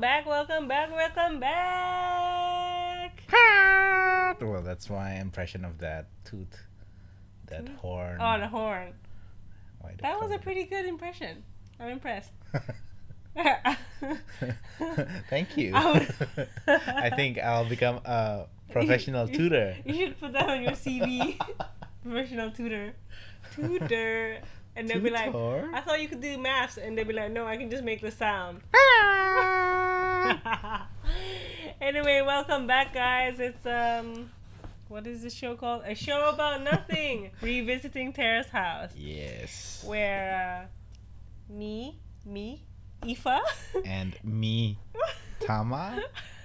back, welcome back, welcome back. Well, that's my impression of that tooth, that horn. Oh, the horn. Why they That was call a it- pretty good impression. I'm impressed. Thank you. I would- I think I'll become a professional tutor. You should put that on your CV. Professional tutor. Tutor. And they'll be like, Tutor? I thought you could do maths. And they'll be like, no, I can just make the sound. Anyway, welcome back, guys. It's, what is this show called? A show about nothing. Revisiting Terrace House. Yes. Where, me, Aoife. And me, Tama.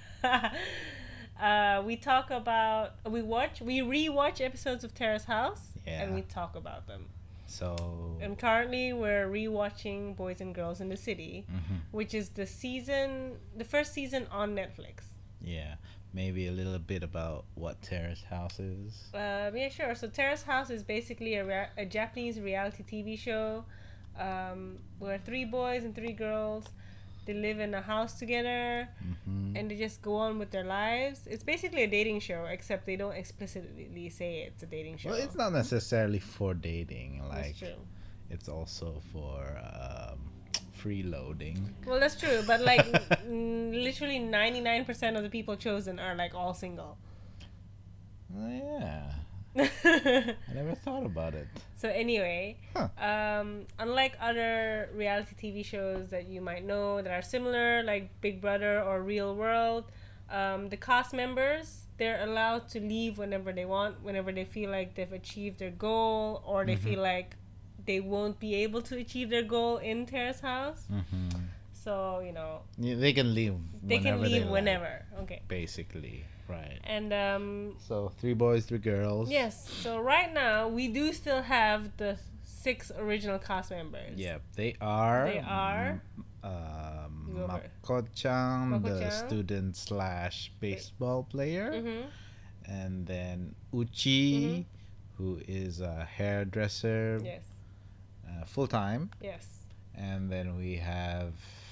We talk about, we rewatch episodes of Terrace House. Yeah. And we talk about them. So. And currently we're rewatching Boys and Girls in the City, which is the first season on Netflix. Yeah. Maybe a little bit about what Terrace House is. Yeah, sure. So Terrace House is basically a Japanese reality TV show where 3 boys and 3 girls, they live in a house together and they just go on with their lives. It's basically a dating show, except they don't explicitly say it's a dating show. Well, it's not necessarily for dating. Like, That's true. it's also for freeloading. Well, that's true, but like literally 99% of the people chosen are like all single. Oh, yeah. I never thought about it. So anyway, unlike other reality TV shows that you might know that are similar, like Big Brother or Real World, the cast members, they're allowed to leave whenever they want, whenever they feel like they've achieved their goal or they feel like they won't be able to achieve their goal in Terrace House. So, you know, Yeah, they can leave. they can leave like, whenever. Okay. basically, right? And So 3 boys, 3 girls. yes, so right now we do still have the 6 original cast members. Yep, they are. They are. Go for it. Mako-chan, the Mako-chan. student slash baseball player, and then Uchi, who is a hairdresser, Yes. full time, Yes. and then we have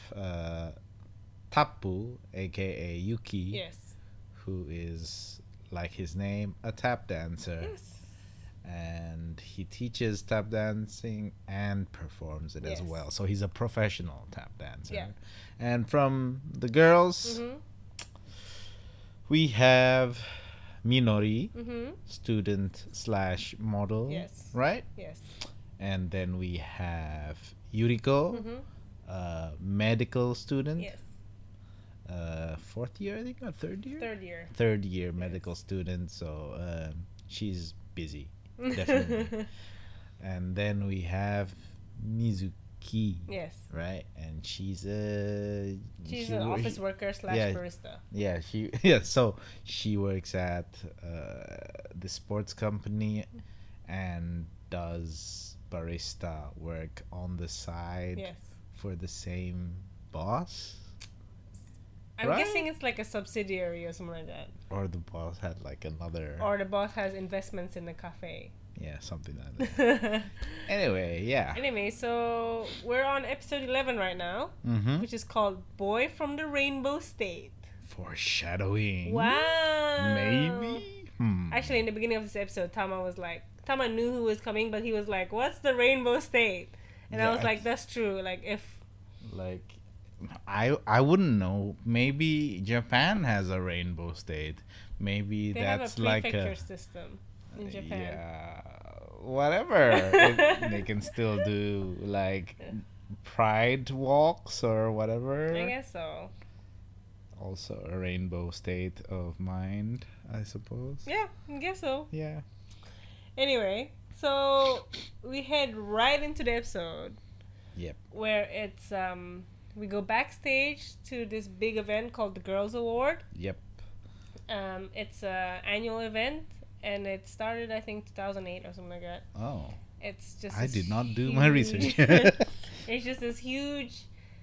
Tapu, aka Yuki, Yes. who is, like his name, a tap dancer. Yes. And he teaches tap dancing and performs it as Yes. well. So he's a professional tap dancer. Yeah. And from the girls, we have Minori, student slash model. Yes. Right? Yes. And then we have Yuriko, medical student. Yes. 4th year, I think, or 3rd year? 3rd year. 3rd year medical student. So she's busy. Definitely. And then we have Mizuki, Yes. right? And she's She's an office worker slash yeah. barista. Yeah, so she works at the sports company and does barista work on the side Yes. for the same boss. I'm Right? guessing it's like a subsidiary or something like that. Or the boss had like another, Or the boss has investments in the cafe. yeah, something like that. Anyway, yeah. Anyway, so we're on episode 11 right now, which is called Boy from the Rainbow State. Foreshadowing. Wow. Maybe. Actually, in the beginning of this episode, Tama knew who was coming, but he was like, what's the Rainbow State? And I Yeah, was like, that's true. Like, if... Like, I wouldn't know. Maybe Japan has a rainbow state. Maybe They that's have a like prefecture a system in Japan. yeah, whatever. They can still do like pride walks or whatever. I guess so. Also a rainbow state of mind, I suppose. Yeah, I guess so. Yeah. Anyway, so we head right into the episode. Yep. Where it's we go backstage to this big event called the Girls Award. Yep. It's a annual event and it started I think 2008 or something like that. Oh. It's just I this did not do my research. It's just this huge,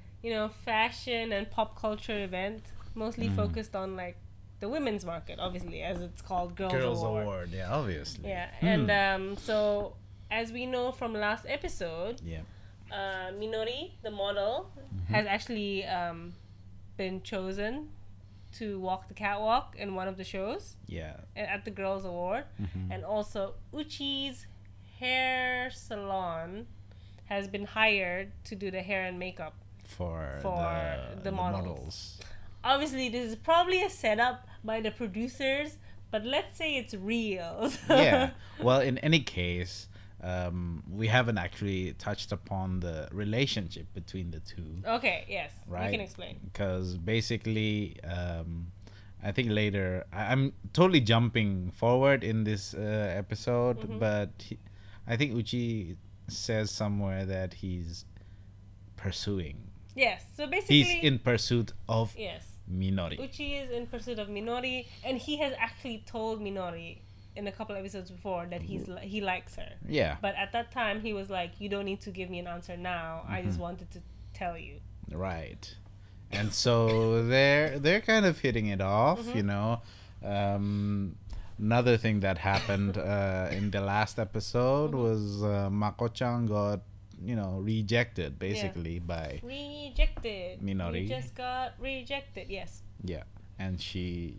fashion and pop culture event, mostly focused on like the women's market, obviously, as it's called Girls Award. Yeah, obviously. Yeah, and so as we know from last episode, Yeah. Minori, the model, has actually been chosen to walk the catwalk in one of the shows Yeah. at the Girls Award. Mhm. And also Uchi's hair salon has been hired to do the hair and makeup For the models. Obviously, this is probably a setup by the producers, but let's say it's real. Yeah. Well, in any case, we haven't actually touched upon the relationship between the two, Okay, yes. right? You can explain. Because basically, I think later I'm totally jumping forward in this episode, Mhm. but I think Uchi says somewhere that he's pursuing. Yes. So basically, He's in pursuit of yes. Minori. Uchi is in pursuit of Minori, and he has actually told Minori in a couple episodes before that he likes her. Yeah. But at that time, he was like, "You don't need to give me an answer now. I just wanted to tell you." Right. And so they're kind of hitting it off, Mm-hmm. you know. Another thing that happened in the last episode Mm-hmm. was Mako-chan got, you know, rejected basically by Rejected. Minori. We just got rejected. Yes. yeah, and she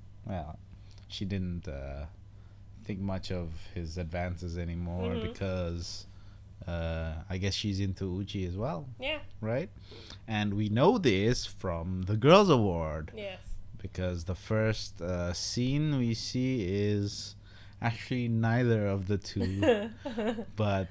didn't think much of his advances anymore Mhm. because I guess she's into Uchi as well, Yeah. right? And we know this from the Girls Award Yes. because the first scene we see is actually neither of the two, but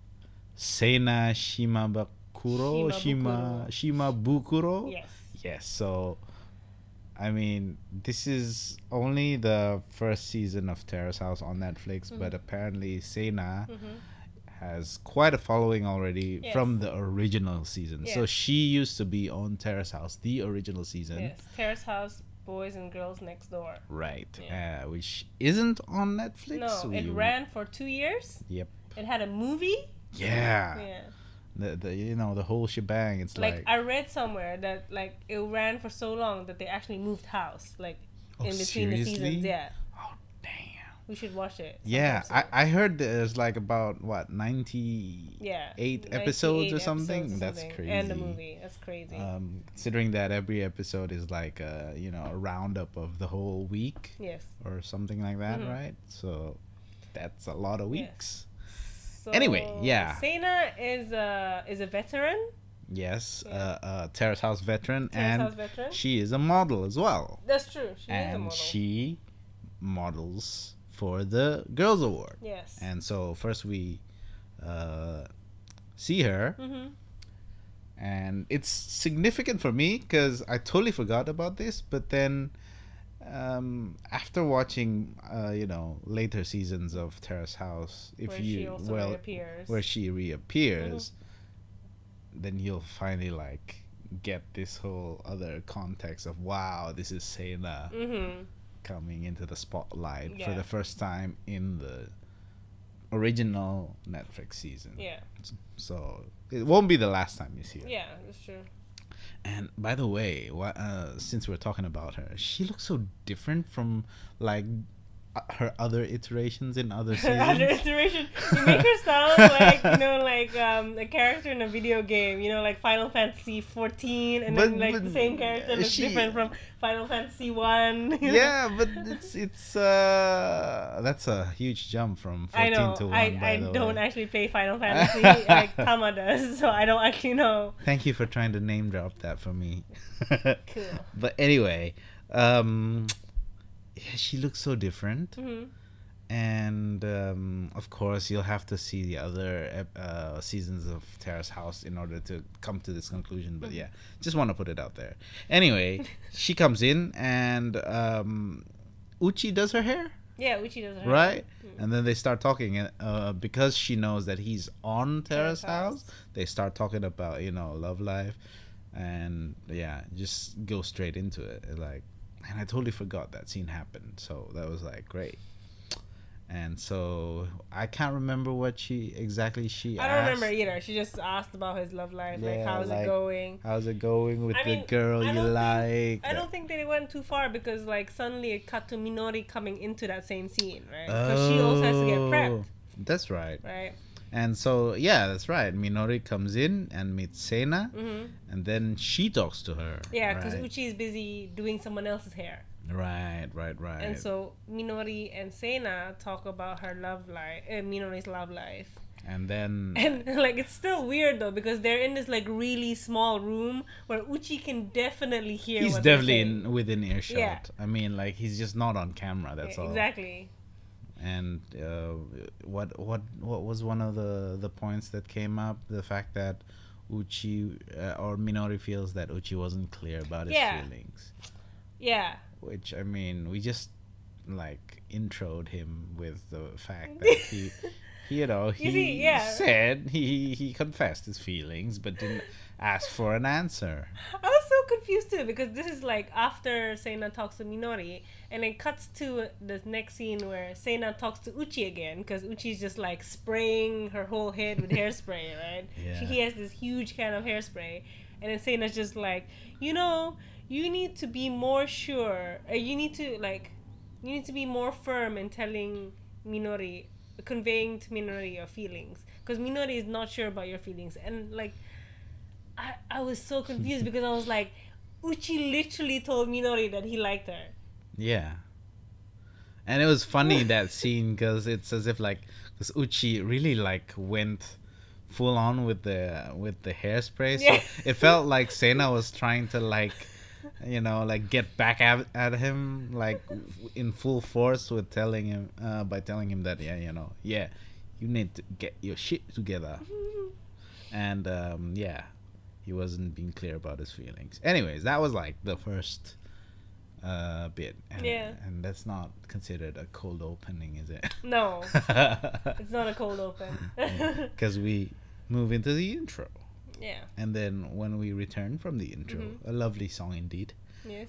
Seina Shimabukuro. Shimabukuro. Yes. Yes. So, I mean, this is only the first season of Terrace House on Netflix, but apparently Seina has quite a following already Yes. from the original season. So Yes. she used to be on Terrace House, the original season. Yes. Terrace House, Boys and Girls Next Door. Right. Yeah. Which isn't on Netflix. No, it ran for 2 years. Yep. It had a movie. Yeah. Yeah. The you know, the whole shebang. It's Like like, I read somewhere that like it ran for so long that they actually moved house like Oh, in between the seriously? seasons. Yeah. oh damn. We should watch it. Yeah, sometime soon. I heard there's like about what 98 yeah. episodes 98 or something. episodes or That's something. crazy. And the movie. That's crazy. Considering that every episode is like a, you know, a roundup of the whole week yes. or something like that, Mhm. right? So that's a lot of weeks. So, Anyway, yeah. Sena is a veteran. Yes, Yeah. Terrace House veteran, Terrace and House veteran. she is a model as well. That's true. She is a And model. she models for the Girls Award. yes. And so first we see her, Mhm. and it's significant for me because I totally forgot about this. But then, after watching, you know, later seasons of Terrace House, if Where you she also reappears. where she reappears, then you'll finally like get this whole other context of wow, this is Sena Mhm. coming into the spotlight for Yeah. the first time in the original Netflix season. Yeah. So it won't be the last time you see her. Yeah. That's true. And by the way, since we're talking about her, she looks so different from like her other iterations in other Other seasons. iteration. You make her sound like like a character in a video game. Like Final Fantasy 14, and then But- the same character looks she- different from Final Fantasy 1. Yeah, but it's that's a huge jump from 14 I know. to 1. I by the don't way. actually play Final Fantasy like Tama does, so I don't actually know. Thank you for trying to name drop that for me. Cool. But anyway, yeah, she looks so different. Hmm. And of course, you'll have to see the other seasons of Terrace House in order to come to this conclusion. But yeah, just want to put it out there. Anyway, she comes in and Uchi does her hair, Yeah, Uchi does it. right? And then they start talking. And because she knows that he's on Terrace Terrace House, House. they start talking about, you know, love life. And yeah, just go straight into it. Like, and I totally forgot that scene happened. So that was like great. And so I can't remember what she I don't asked. remember either. She just asked about his love life, like Yeah, how's like, it going. How's it going with I the mean, girl I you don't like? I don't think they went too far because like suddenly it cut to Minori coming into that same scene, right? Because she also has to get prepped, That's right. right? And so, yeah, that's right. Minori comes in and meets Sena, and then she talks to her. Yeah, because right? Uchi is busy doing someone else's hair. Right. And so Minori and Sena talk about her love life, Minori's love life. And then, And like it's still weird though because they're in this like really small room where Uchi can definitely hear. he's what they're definitely saying. within earshot. Yeah. I mean, like, he's just not on camera. That's all. Exactly. And what was one of the points that came up? The fact that Uchi or Minori feels that Uchi wasn't clear about his feelings. Yeah. Which, I mean, we just like introed him with the fact that he you know, he said he confessed his feelings but didn't ask for an answer. I was so confused too because this is like after Sena talks to Minori and it cuts to the next scene where Sena talks to Uchi again because Uchi's just like spraying her whole head with hairspray, right? Yeah. He has this huge can of hairspray and then Sena's just like, you know, you need to be more sure. You need to be more firm in telling Minori, conveying to Minori your feelings because Minori is not sure about your feelings. And like I was so confused because I was like, Uchi literally told Minori that he liked her. Yeah. And it was funny that scene because it's as if like because Uchi really like went full on with the hairspray, so it felt like Sena was trying to like, you know, like get back at him like in full force with telling him by telling him that you need to get your shit together. And he wasn't being clear about his feelings. Anyways, that was like the first bit, and that's not considered a cold opening, is it? No. It's not a cold open. Because we move into the intro. Yeah. And then when we return from the intro, a lovely song indeed. Yes.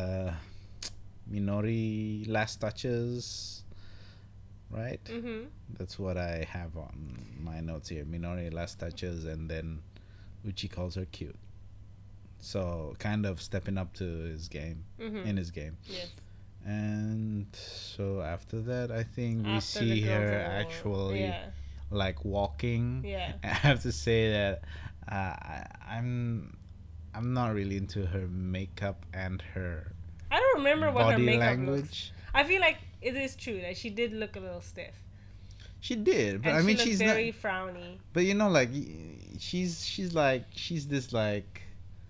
Minori last touches, right? That's what I have on my notes here. Minori last touches, and then Uchi calls her cute. So kind of stepping up to his game, in his game. Yes. And so after that, I think we see her actually like walking. Yeah. I have to say that I'm not really into her makeup and her I don't remember what her body makeup language. looks. I feel like it is true that she did look a little stiff. She did, but And I mean, she she's very not. frowny. But you know, like she's this like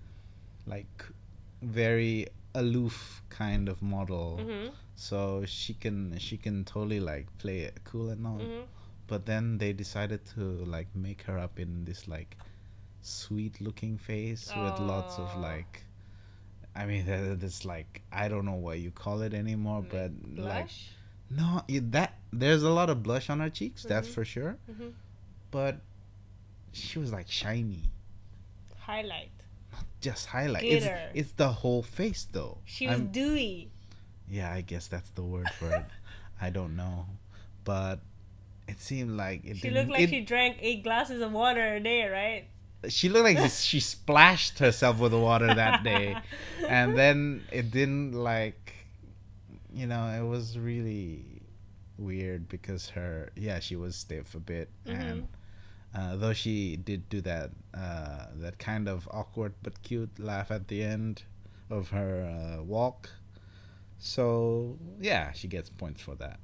very aloof kind of model. So she can totally like play it cool and all. But then they decided to like make her up in this like sweet looking face with lots of like, I mean, that's like, I don't know what you call it anymore, but Blush? like, no, that there's a lot of blush on her cheeks, that's for sure. But she was like shiny. Highlight. Just highlight. Glitter. It's the whole face though. She was dewy. Yeah, I guess that's the word for it. I don't know, but it seemed like she looked like she drank 8 glasses of water a day, right? She looked like she splashed herself with water that day, and then it didn't like, you know, it was really weird because she was stiff a bit, and though she did do that that kind of awkward but cute laugh at the end of her walk. So yeah, she gets points for that.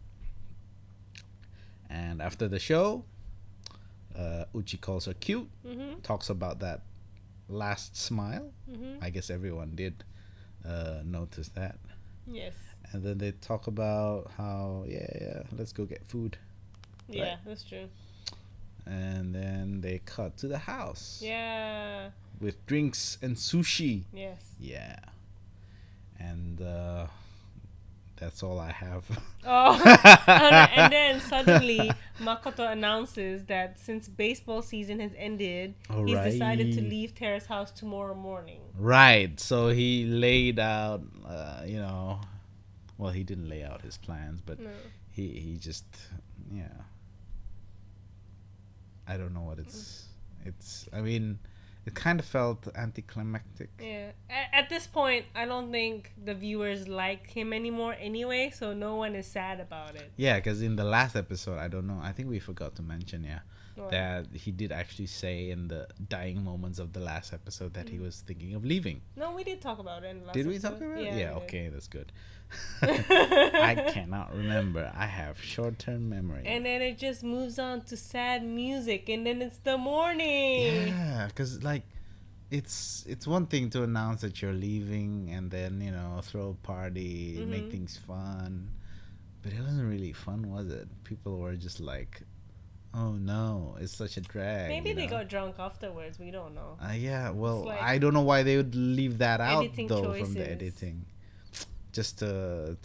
And after the show, Uchi calls her cute, talks about that last smile. I guess everyone did notice that. Yes. And then they talk about how, let's go get food. Yeah, right? That's true. And then they cut to the house. Yeah. With drinks and sushi. Yes. Yeah. And that's all I have. And then suddenly Makoto announces that since baseball season has ended, he's decided to leave Terrace House tomorrow morning. Right. So he laid out, well, he didn't lay out his plans, but he just, I don't know what it's, I mean, it kind of felt anticlimactic. Yeah. At this point, I don't think the viewers like him anymore anyway, so no one is sad about it. Yeah, because in the last episode, I don't know, I think we forgot to mention, What? that he did actually say in the dying moments of the last episode that he was thinking of leaving. No, we did talk about it in the last Did we episode. talk about it? Yeah, Yeah, we did. okay, that's good. I cannot remember. I have short-term memory. And then it just moves on to sad music, and then it's the morning. Yeah, because like it's one thing to announce that you're leaving and then throw a party, make things fun, but it wasn't really fun, was it? People were just like, oh no, it's such a drag. Maybe they got drunk afterwards. We don't know. Yeah, well, like I don't know why they would leave that out editing though from choices. the editing, just to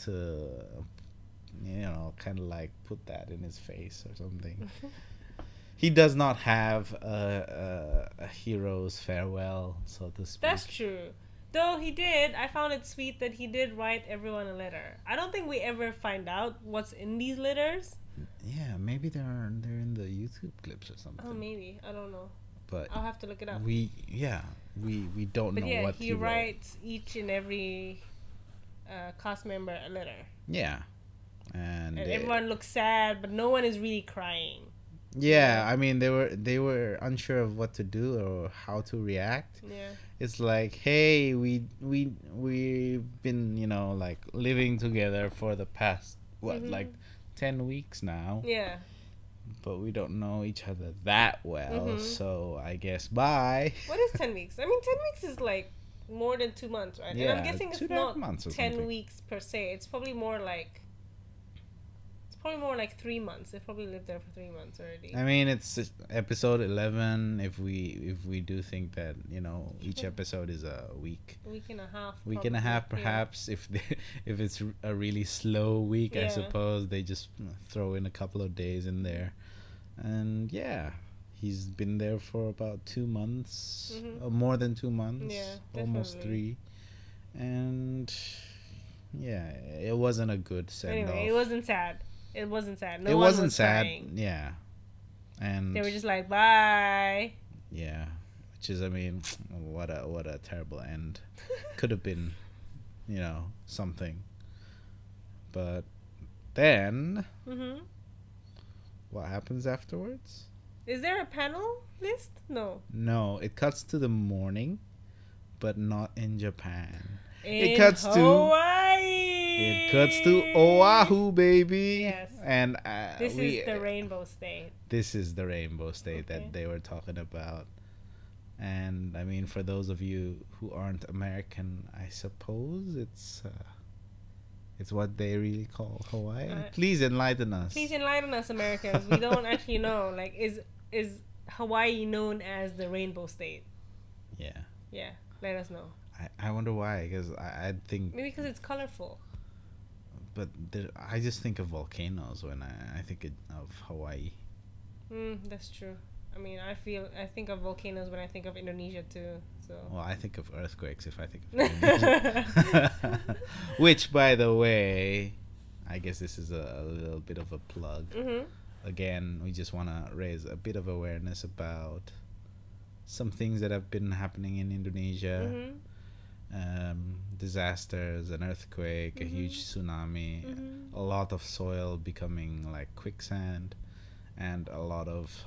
kind of like put that in his face or something. He does not have a hero's farewell, so to speak. That's true. Though he did, I found it sweet that he did write everyone a letter. I don't think we ever find out what's in these letters. Yeah, maybe they're in the YouTube clips or something. Oh, maybe. I don't know. But I'll have to look it up. we don't But know yeah, what he wrote. writes each and every cast member a letter. Yeah, and Everyone looks sad, but no one is really crying. yeah, I mean they were unsure of what to do or how to react. Yeah. It's like, hey, we've been like living together for the past like 10 weeks now, Yeah. but we don't know each other that well, so I guess bye. What is 10 weeks? I mean, 10 weeks is like more than 2 months, right? And I'm Yeah, guessing it's 2.5 not months or 10 something. weeks per se. It's probably more like 3 months. They probably lived there for 3 months already. I mean, it's episode 11. If we do think that each episode is a week, Week and a half. week and a half, probably, perhaps. If it's a really slow week, I Yeah. suppose they just throw in a couple of days in there, and yeah, he's been there for about 2 months, or more than 2 months, Yeah, almost definitely. 3, and yeah, it wasn't a good Yeah. send Anyway, off. it wasn't sad. It wasn't sad. No It one wasn't was sad, crying. yeah, and They were just like, bye. yeah, which is, I mean, what a terrible end. Could have been, something. But then, Mm-hmm. what happens afterwards? Is there a panel list? No. No, it cuts to the morning, but not in Japan. In cuts to- Hawaii. It cuts to Oahu, baby. Yes. And This is the rainbow state. This is the rainbow state Okay. that they were talking about. And I mean, for those of you who aren't American, I suppose it's what they really call Hawaii. Please enlighten us. Please enlighten us, Americans. We don't actually know. Like, is Hawaii known as the rainbow state? Yeah, Yeah, let us know. I wonder why. Because I think, Maybe because it's colorful. but I just think of volcanoes when I think of Hawaii. That's true. I mean, I think of volcanoes when I think of Indonesia too. So. Well, I think of earthquakes if I think of Indonesia. Which, by the way, I guess this is a little bit of a plug. Mhm. Again, we just want to raise a bit of awareness about some things that have been happening in Indonesia. Mhm. Disasters, an earthquake, a huge tsunami, Mhm. a lot of soil becoming like quicksand, and a lot of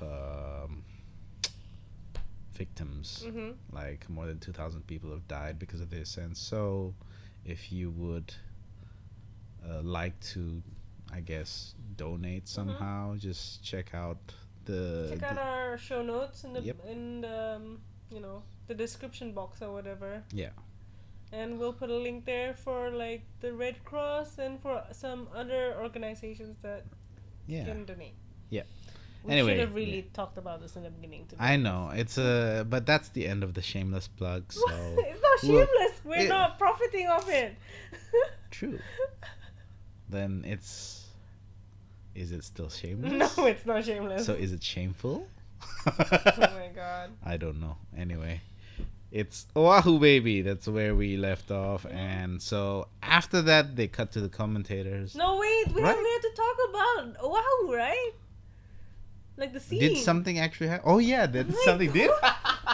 victims. Mhm. Like more than 2,000 people have died because of this. And so, if you would like to, I guess, donate somehow, just check out Check out our show notes in the Yep. the description box or whatever. Yeah. And we'll put a link there for like the Red Cross and for some other organizations that Yeah. can donate. Yeah. We Anyway, should have really talked about this in the beginning. To be I know it's but that's the end of the shameless plug. So it's not Well, shameless. We're it- not profiting off it. true. Then is it still No, shameless? it's not shameless. So is it shameful? Oh my god. I don't know. Anyway, it's Oahu, baby. That's where we left off. And so after that, they cut to the commentators. No, wait. We Right? haven't had to talk about Oahu, right? Like the scene. Did something actually happen? Oh yeah, did Like, something did.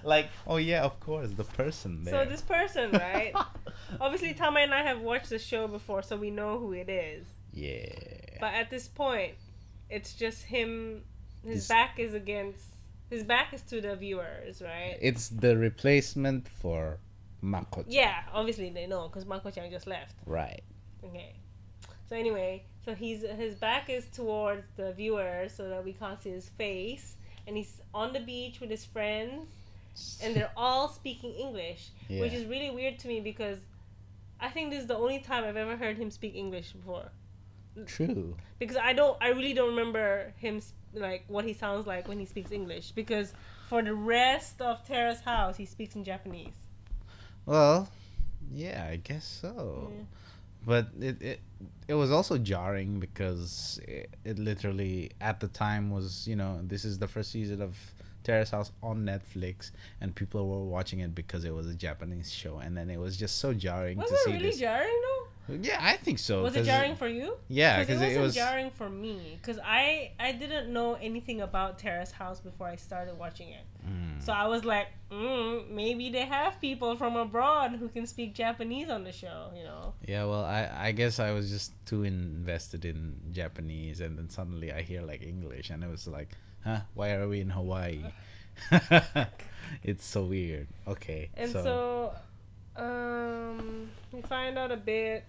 Like, oh yeah, of course, the person there. So this person, right? Obviously, Tama and I have watched the show before, so we know who it is. Yeah. But at this point, it's just him. His This- back is against. His back is to the viewers, right? It's the replacement for Mako. Yeah, obviously they know because Mako-chan just left. Right. Okay. So anyway, so his back is towards the viewer so that we can't see his face, and he's on the beach with his friends, and they're all speaking English, which Yeah. is really weird to me because I think this is the only time I've ever heard him speak English before. True. Because I really don't remember him like what he sounds like when he speaks English, because for the rest of Terrace House he speaks in Japanese. Well, yeah, I guess so. Yeah. But it was also jarring because it literally at the time was, you know, this is the first season of Terrace House on Netflix, and people were watching it because it was a Japanese show, and then it was just so jarring Was to it see really this. jarring though? Yeah, I think so. Was it 'cause jarring for you? Yeah, because because it it wasn't was. jarring for me. Because I didn't know anything about Terrace House before I started watching it. So I was like, maybe they have people from abroad who can speak Japanese on the show, you know? Yeah, well, I guess I was just too invested in Japanese, and then suddenly I hear like English, and it was like, huh? Why are we in Hawaii? It's so weird. Okay. And so, we find out a bit.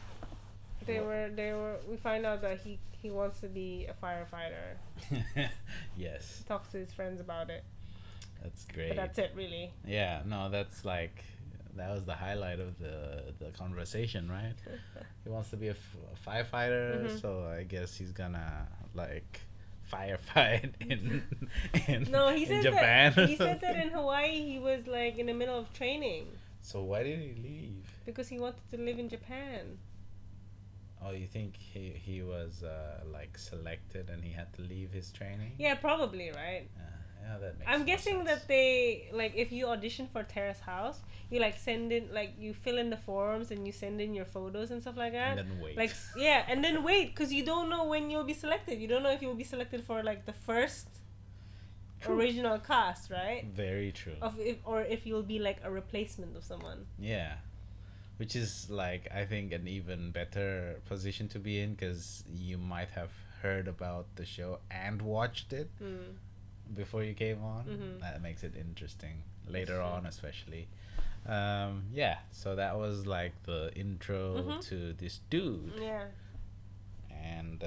We find out that he wants to be a firefighter. Yes, He talks to his friends about it. that's great. But that's it, really. Yeah, no, that was the highlight of the conversation, right? He wants to be a firefighter, Mhm. so I guess he's gonna like firefight in No, he in said Japan. that. He said that in Hawaii he was like in the middle of training So why did he leave? because he wanted to live in Japan. Oh, you think he was like selected and he had to leave his training? Yeah, probably, right? Yeah, that makes. I'm more guessing sense. that they like if you audition for Terrace House, you like send in like you fill in the forms and you send in your photos and stuff like that. And then wait. Like yeah, and then wait because you don't know when you'll be selected. You don't know if you'll be selected for like the first True. original cast, right? Very true. Or if you'll be like a replacement of someone. Yeah, which is like I think an even better position to be in because you might have heard about the show and watched it before you came on. Mhm. That makes it interesting later true. on, especially. Yeah, so that was like the intro Mhm. to this dude, Yeah. and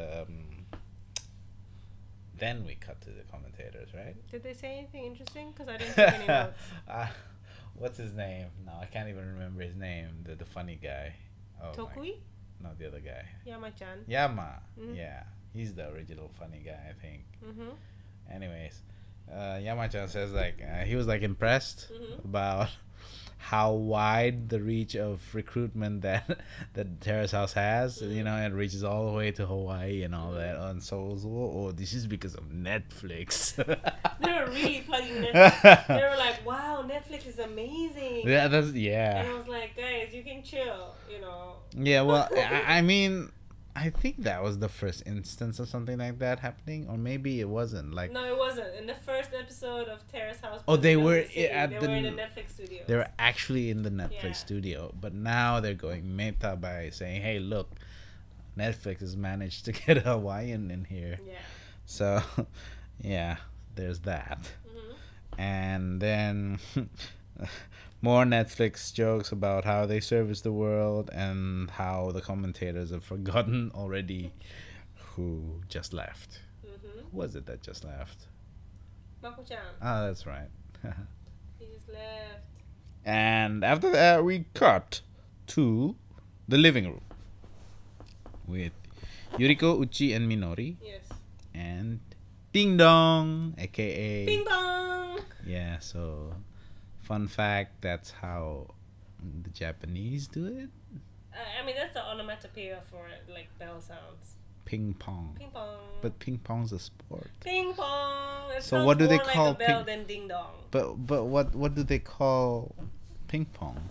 then we cut to the commentators, right? Did they say anything interesting? Because I didn't take any notes. What's his name? No, I can't even remember his name. The funny guy. Oh, Tokui? no, the other guy. Yama-chan. Yama. Mhm. Yeah, he's the original funny guy, I think. Mm-hmm. Anyways, Yama-chan says like he was like impressed Mhm. about how wide the reach of recruitment that Terrace House has. You know, it reaches all the way to Hawaii and all that. And so, oh, this is because of Netflix. They were really plugging Netflix. They were like, wow, Netflix is amazing. Yeah, And yeah. I was like, guys, you can chill, you know. Yeah, well, I mean, I think that was the first instance of something like that happening, or maybe it wasn't. Like, No, it wasn't. In the first episode of Terrace House. Oh, they Film were City, at they the- were in the Netflix studio. they were actually in the Netflix Yeah. studio, but now they're going meta by saying, "Hey, look, Netflix has managed to get a Hawaiian in here." Yeah. So, yeah, there's that, Mm-hmm. and then more Netflix jokes about how they service the world and how the commentators have forgotten already who just left. Mm-hmm. Who was it that just left? Mako-chan. Ah, that's right. He just left. And after that, we cut to the living room with Yuriko, Uchi, and Minori, Yes. and Ding Dong, aka Bing bong! Yeah. So, fun fact: that's how the Japanese do it. I mean, that's the onomatopoeia for it, like bell sounds. Ping pong. Ping pong. But ping pong's a sport. Ping pong. It So sounds what do they more call like a bell ping- than ding dong. But what do they call ping pong?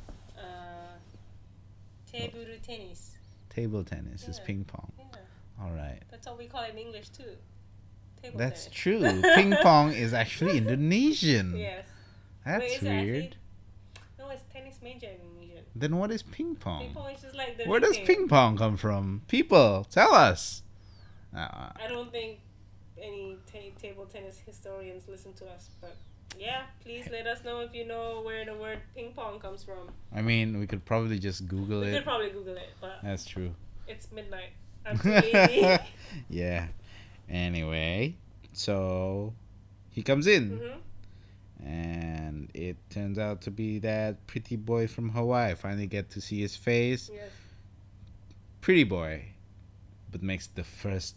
Table tennis. Table tennis is Yeah. ping pong. Yeah, All right. that's what we call it in English too. Table That's tennis. true. Ping pong is actually Indonesian. Yes. That's Wait, is it weird. athlete? No, it's tennis major Indonesian. Then what is ping pong? Ping pong is just like the Where does nickname. ping pong come from? People, tell us. I don't think any table tennis historians listen to us, but yeah, please let us know if you know where the word ping pong comes from. I mean, we could probably just Google We it. could probably Google it, but That's true. it's midnight. I'm too lazy. Yeah. Anyway, so he comes in, Mm-hmm. and it turns out to be that pretty boy from Hawaii. Finally get to see his face. Yes. Pretty boy, but makes the first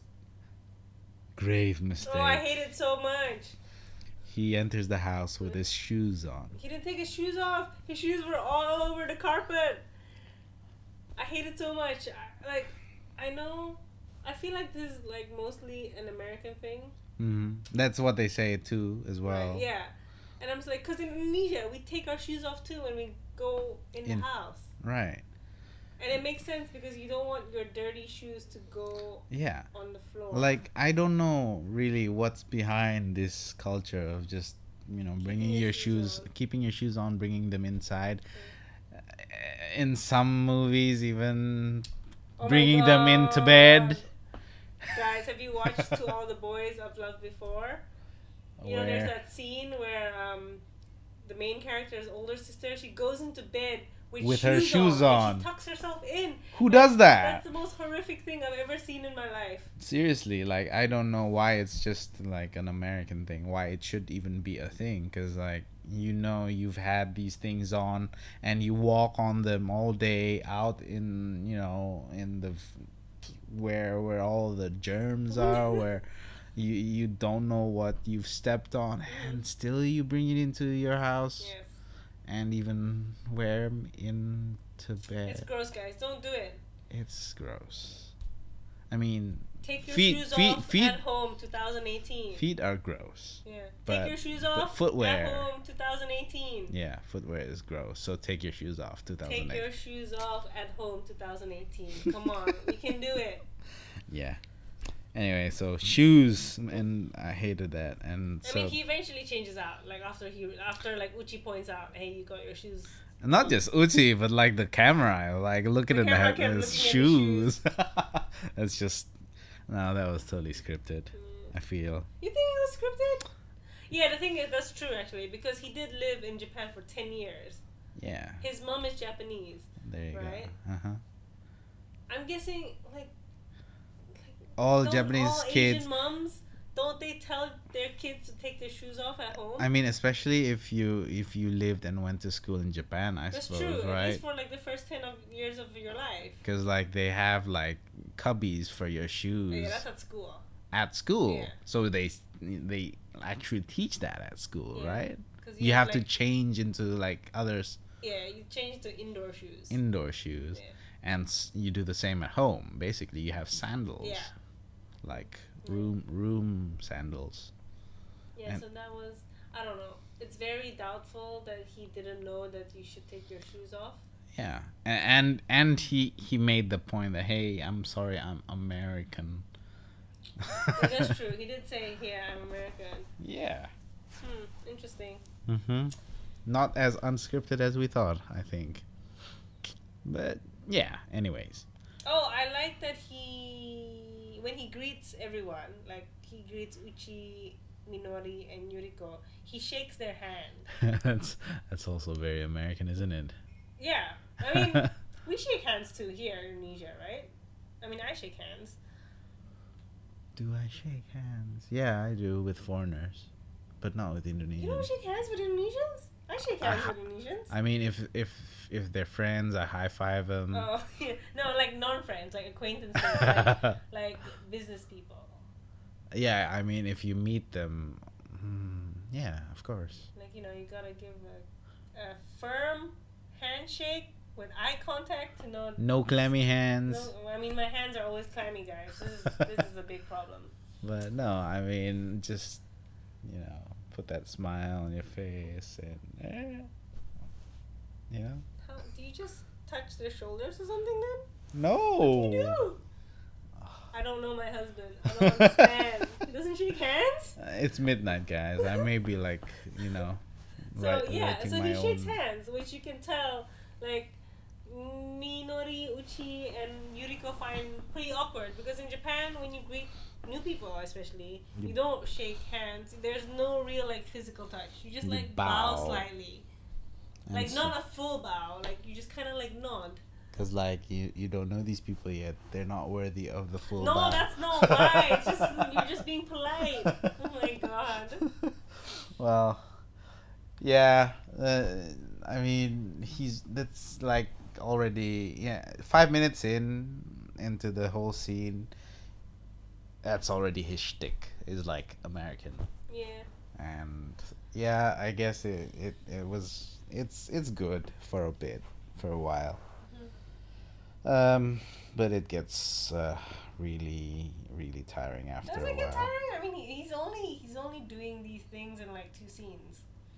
grave mistake. Oh, I hate it so much. He enters the house with his shoes on. He didn't take his shoes off. His shoes were all over the carpet. I hate it so much. I know. I feel like this is like mostly an American thing. That's what they say too, as well. Right, yeah. And I'm just like, because in Indonesia, we take our shoes off too when we go in the house. Right. And it makes sense because you don't want your dirty shoes to go Yeah. on the floor. Like, I don't know really what's behind this culture of just, bringing your shoes, keeping your shoes on, bringing them inside. In some movies, even Oh my bringing them into bed. Guys, have you watched To All the Boys I've Loved Before? You know, there's that scene where the main character's older sister, she goes into bed with her shoes on. And she tucks herself in. Who does that? That's the most horrific thing I've ever seen in my life. Seriously, like, I don't know why it's just like an American thing, why it should even be a thing, because like, you've had these things on and you walk on them all day out in in the where all the germs are, where you don't know what you've stepped on, and still you bring it into your house. Yes. And even wear them into bed. It's gross, guys. Don't do it. It's gross. I mean, Take your feet- shoes feet- off feet- at home, 2018. feet are gross. Yeah. But- Take your shoes but off footwear- at home, 2018. Yeah, footwear is gross. So take your shoes off. Take 2008. your shoes off at home, 2018. Come on, we can do it. Yeah. Anyway, so shoes, and I hated that, and I so mean, he eventually changes out. Like after like Uchi points out, "Hey, you got your shoes." not just Uchi, but like the camera, like looking at camera kept his looking at the shoes. That's just no, that was totally scripted. I feel. You think it was scripted? Yeah, the thing is, that's true actually, because he did live in Japan for 10 years. Yeah. His mom is Japanese. There you Right? go. I'm guessing like All don't Japanese all kids. Asian moms, don't they tell their kids to take their shoes off at home? I mean, especially if you lived and went to school in Japan, I That's suppose, true. At right? least for like the first 10 years of your life. Because like they have like cubbies for your shoes Yeah, that's at school. at school, Yeah. so they actually teach that at school, Yeah. right? 'Cause You have to like, change into like others Yeah, you change to indoor shoes. indoor shoes, Yeah. and you do the same at home. Basically, you have sandals, Yeah. like room sandals. Yeah, And- so that was, I don't know. It's very doubtful that he didn't know that you should take your shoes off. Yeah, and he made the point that, hey, I'm sorry, I'm American. Yeah, that's true. He did say, "Yeah, I'm American." Yeah. Interesting. Not as unscripted as we thought, I think. But yeah. Anyways. Oh, I like that when he greets everyone, like he greets Uchi, Minori, and Yuriko, he shakes their hand. that's also very American, isn't it? Yeah, I mean, we shake hands too here in Indonesia, right? I mean, I shake hands. Do I shake hands? Yeah, I do with foreigners, but not with Indonesians. You don't shake hands with Indonesians? I shake hands with Indonesians. I mean, if they're friends, I high five them. Oh, yeah. No, like non-friends, like acquaintances, like business people. Yeah, I mean, if you meet them, yeah, of course. Like, you gotta give a firm handshake with eye contact to know. No clammy hands. No, I mean, my hands are always clammy, guys. This is a big problem. But no, I mean, just, put that smile on your face and, How, do you just touch their shoulders or something then? No. You do. I don't know my husband. I don't understand. He doesn't shake hands? It's midnight, guys. I may be like, So yeah, writing so my he shakes own. hands, which you can tell, like Minori, Uchi, and Yuriko find pretty awkward because in Japan, when you greet new people, especially, you don't shake hands. There's no real like physical touch. You just You like bow. bow slightly, And like so- not a full bow. Like you just kind of like nod. Because, like, you don't know these people yet. They're not worthy of the full No, bow. that's not why. It's just you're just being polite. Oh my god. Well, yeah. I mean, that's like already, yeah, 5 minutes into the whole scene. That's already his shtick. Is like American. Yeah. And yeah, I guess it's good for a bit, for a while. But it gets really really tiring after Does a it get while. tiring? I mean, he's only doing these things in like 2 scenes.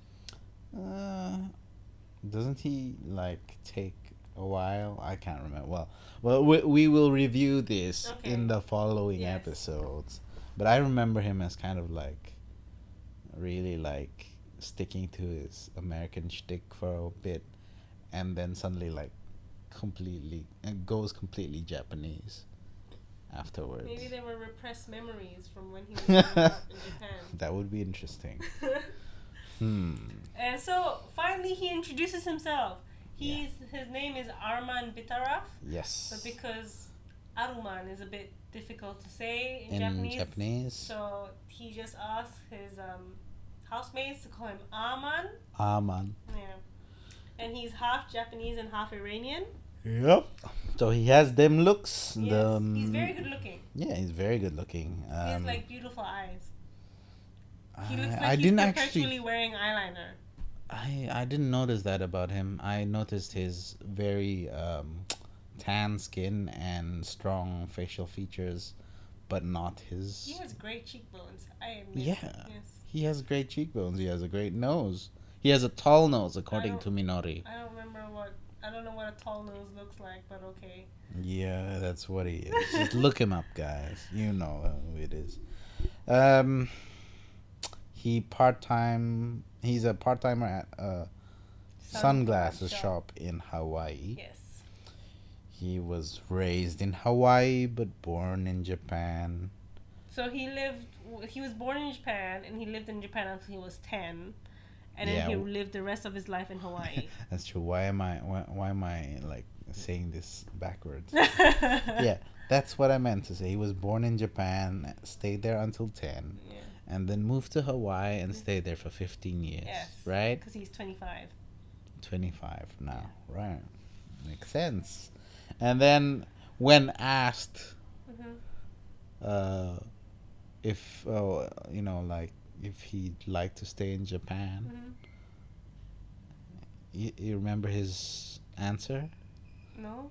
Doesn't he like take a while? I can't remember. Well, we will review this Okay. in the following Yes. episodes. But I remember him as kind of like really like sticking to his American shtick for a bit, and then suddenly like goes completely Japanese afterwards. Maybe there were repressed memories from when he was growing up in Japan. That would be interesting. Hmm. And so finally he introduces himself. His name is Arman Bitaraf, Yes. but because Aruman is a bit difficult to say in, In Japanese, Japanese, so he just asked his housemates to call him Arman. Aman. Yeah. And he's half Japanese and half Iranian. Yep. So he has them looks. Yes. He's very good looking. Yeah, he's very good looking. He has like beautiful eyes. He looks like I he's didn't perpetually actually. wearing eyeliner. I didn't notice that about him. I noticed his very tan skin and strong facial features, but not his. He has great cheekbones. I admit. Yeah. Yes. He has great cheekbones. He has a great nose. He has a tall nose, according to Minori. I don't remember I don't know what a tall nose looks like, but okay. Yeah, that's what he is. Just look him up, guys. You know who it is. He's a part-timer at a sunglasses shop in Hawaii. Yes. He was raised in Hawaii but born in Japan. So he was born in Japan and he lived in Japan until he was 10. And then Yeah. he lived the rest of his life in Hawaii. That's true. Why am I like saying this backwards? Yeah, that's what I meant to say. He was born in Japan, stayed there until 10, Yeah. and then moved to Hawaii and stayed there for 15 years. Yes. Right? Because he's 25. 25 now. Right. Makes sense. And then when asked Mm-hmm. if like if he'd like to stay in Japan, Mm-hmm. you remember his answer? No?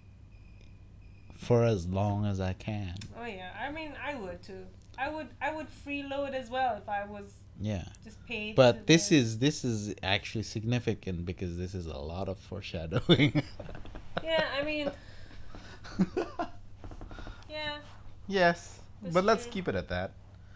For as long as I can. Oh yeah. I mean, I would too. I would freeload as well if I was Yeah. just paid. But to this the- is actually significant because this is a lot of foreshadowing. Yeah, I mean. Yeah. Yes. That's But let's true. keep it at that.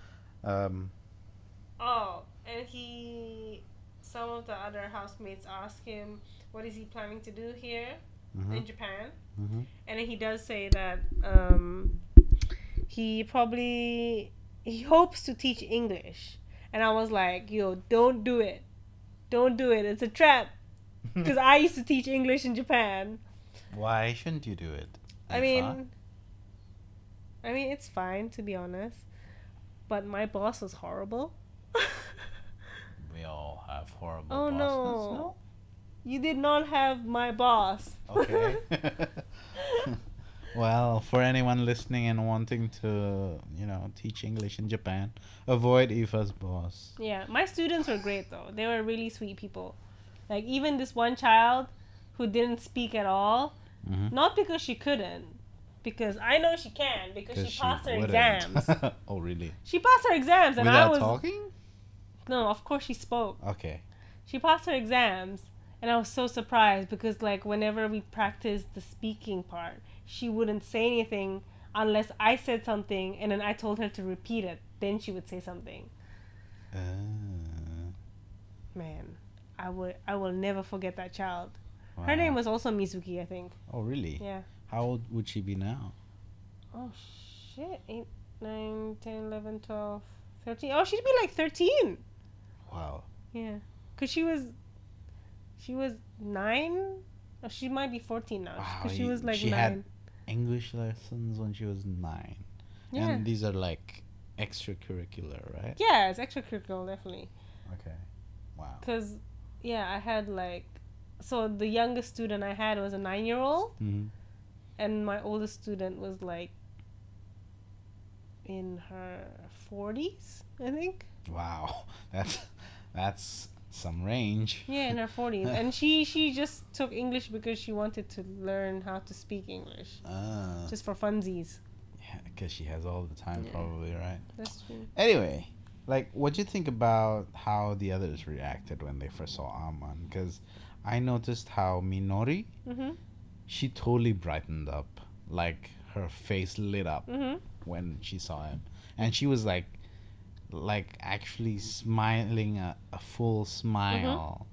Oh, and some of the other housemates ask him, what is he planning to do here in Japan? Mm-hmm. And then he does say that he hopes to teach English. And I was like, yo, don't do it. Don't do it. It's a trap. Because I used to teach English in Japan. Why shouldn't you do it? I mean, it's fine, to be honest. But my boss was horrible. We all have horrible Oh, bosses. no. You did not have my boss. Okay. Well, for anyone listening and wanting to, teach English in Japan, avoid Aoife's boss. Yeah, my students were great though. They were really sweet people. Like even this one child who didn't speak at all, Mhm. not because she couldn't, because I know she can, because she passed her exams. Oh, really? She passed her exams, and I Without was talking? no. Of course, she spoke. Okay. She passed her exams, and I was so surprised because like whenever we practiced the speaking part, she wouldn't say anything unless I said something, and then I told her to repeat it. Then she would say something. Man. I will never forget that child. Wow. Her name was also Mizuki, I think. Oh, really? Yeah. How old would she be now? Oh shit. 8, 9, 10, 11, 12, 13. Oh, she'd be like 13. Wow. Yeah. Cause she was 9. Oh, she might be 14 now. Wow, Cause she was like she 9. had English lessons when she was 9. Yeah. And these are like extracurricular, right? Yeah, it's extracurricular, definitely. Okay. Wow. Cause yeah, I had like, so the youngest student I had was a 9-year-old, Mm-hmm. and my oldest student was like in her 40s, I think. Wow. That's some range. Yeah, in her 40s. And she just took English because she wanted to learn how to speak English. Just for funsies. Yeah, because she has all the time, Yeah. probably, right? That's true. Anyway, like, what do you think about how the others reacted when they first saw Aman? Because I noticed how Minori, Mm-hmm. she totally brightened up. Like, her face lit up Mm-hmm. when she saw him. And she was like actually smiling a full smile.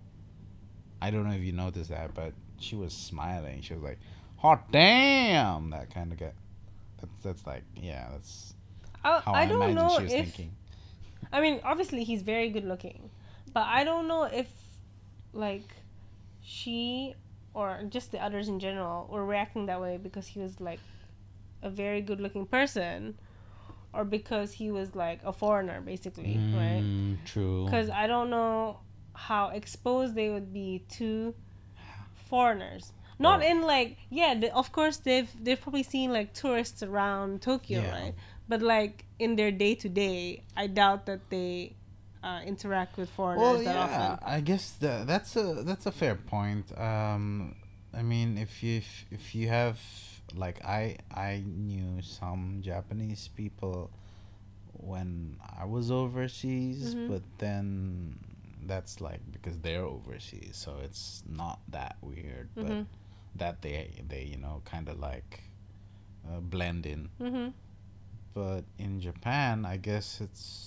I don't know if you noticed that, but she was smiling. She was like, hot damn! That kind of guy. That's like, yeah, that's how I don't imagine know she was if thinking. I mean, obviously he's very good looking, but I don't know if like she or just the others in general were reacting that way because he was like a very good looking person, or because he was like a foreigner, basically, right? True. Because I don't know how exposed they would be to foreigners. Not in like, yeah, of course they've probably seen like tourists around Tokyo, Yeah. right? But like in their day to day, I doubt that they interact with foreigners Well, that yeah, often. I guess that's a fair point. I mean, if you have like I knew some Japanese people when I was overseas, Mhm. but then that's like because they're overseas, so it's not that weird. But Mhm. that they kind of like blend in. Mhm. But in Japan, I guess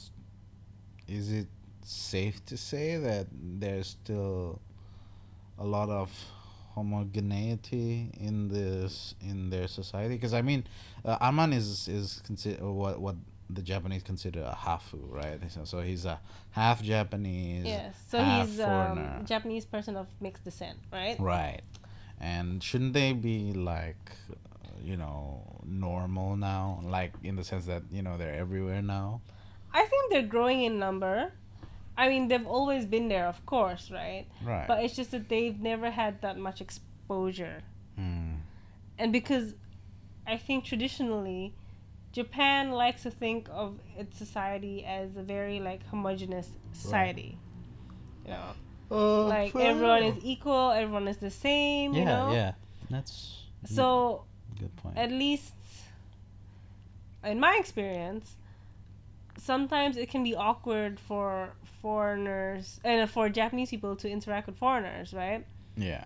is it safe to say that there's still a lot of homogeneity in their society? Because I mean, Aman is consider what the Japanese consider a hafu, right? So he's a half Japanese, Yes. So half he's foreigner, a Japanese person of mixed descent, right? right? And shouldn't they be like, normal now? Like in the sense that they're everywhere now. I think they're growing in number. I mean, they've always been there, of course, right? Right. But it's just that they've never had that much exposure. Hmm. And because I think traditionally, Japan likes to think of its society as a very like homogenous society. You know, like everyone is equal, everyone is the same. You know. Yeah. That's So good point. at least in my experience, sometimes it can be awkward for foreigners and for Japanese people to interact with foreigners, right? Yeah.